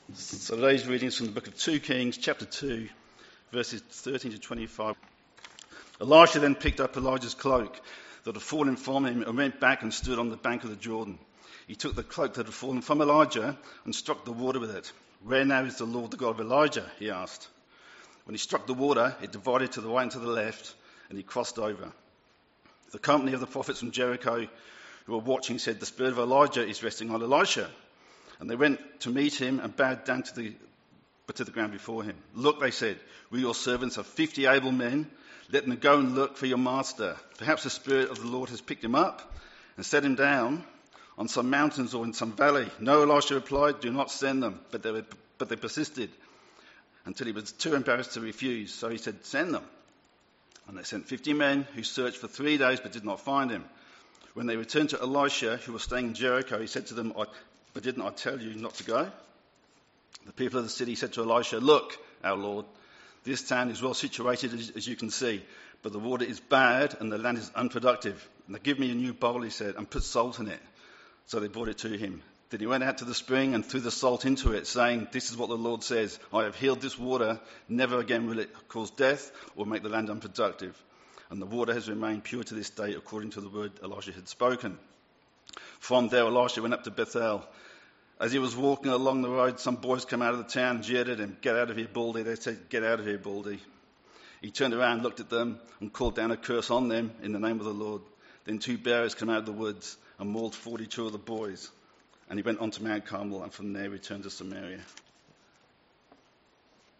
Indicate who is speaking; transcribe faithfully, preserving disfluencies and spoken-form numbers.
Speaker 1: So today's reading is from the book of two Kings, chapter two, verses thirteen to twenty-five. Elisha then picked up Elijah's cloak that had fallen from him and went back and stood on the bank of the Jordan. He took the cloak that had fallen from Elijah and struck the water with it. "Where now is the Lord, the God of Elijah?" he asked. When he struck the water, it divided to the right and to the left, and he crossed over. The company of the prophets from Jericho who were watching said, "The spirit of Elijah is resting on Elisha." And they went to meet him and bowed down to the, but to the ground before him. "Look," they said, "we your servants are fifty able men. Let them go and look for your master. Perhaps the Spirit of the Lord has picked him up and set him down on some mountains or in some valley." "No," Elisha replied, "do not send them." But they, were, but they persisted until he was too embarrassed to refuse. So he said, "Send them." And they sent fifty men who searched for three days but did not find him. When they returned to Elisha, who was staying in Jericho, he said to them, I, "But didn't I tell you not to go?" The people of the city said to Elisha, "Look, our Lord, this town is well situated as, as you can see, but the water is bad and the land is unproductive. Now give me a new bowl," he said, "and put salt in it." So they brought it to him. Then he went out to the spring and threw the salt into it, saying, "This is what the Lord says, I have healed this water. Never again will it cause death or make the land unproductive." And the water has remained pure to this day, according to the word Elisha had spoken. From there, Elisha went up to Bethel. As he was walking along the road, some boys came out of the town and jeered at him. "Get out of here, Baldy." They said, "Get out of here, Baldy." He turned around, looked at them, and called down a curse on them in the name of the Lord. Then two bearers came out of the woods and mauled forty-two of the boys. And he went on to Mount Carmel, and from there returned to Samaria.